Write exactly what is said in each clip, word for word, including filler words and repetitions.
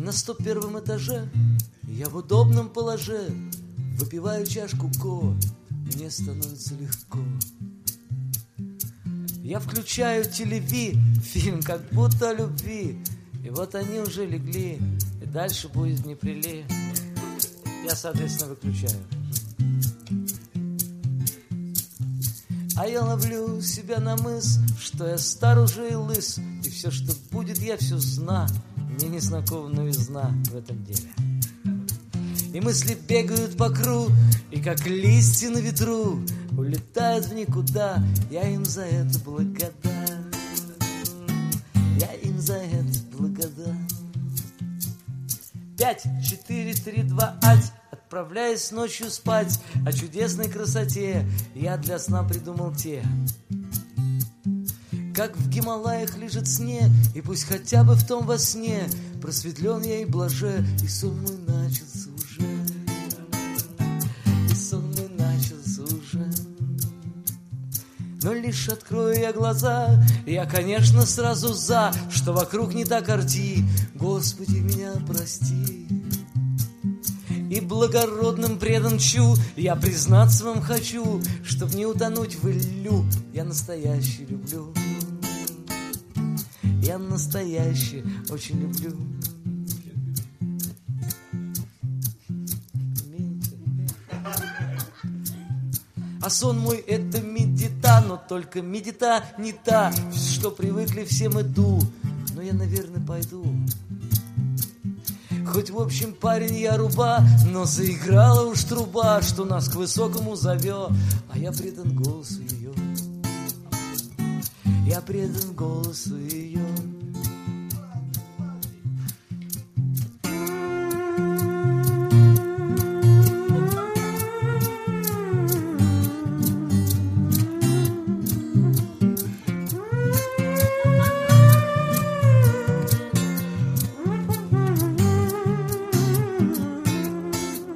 На сто первом этаже я в удобном положе выпиваю чашку ко, мне становится легко. Я включаю телеви, фильм как будто о любви, и вот они уже легли, и дальше будет не прили. Я, соответственно, выключаю. А я ловлю себя на мысль, что я стар уже и лыс, и все, что будет, я все зна. Мне не знакома новизна в этом деле. И мысли бегают по кругу, и как листья на ветру улетают в никуда. Я им за это благодарен. Я им за это благодарен. Пять, четыре, три, два, ать. Отправляясь ночью спать, о чудесной красоте я для сна придумал те. Как в Гималаях лежит снег, и пусть хотя бы в том во сне просветлен я и блаже, и сон мой начался уже, и сон мой начался уже. Но лишь открою я глаза, я, конечно, сразу за, что вокруг не так орти, Господи, меня прости. И благородным предан чу, я признаться вам хочу, чтоб не утонуть в илью, я настоящий люблю. Я настоящий очень люблю. А сон мой это медита, но только медита не та, что привыкли все мы ду, но я, наверное, пойду. Хоть, в общем, парень я руба, но заиграла уж труба, что нас к высокому зовет, а я предан голосу ее. Я предан голосу ее.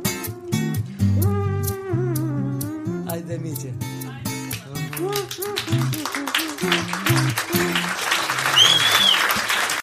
Ай да Митя.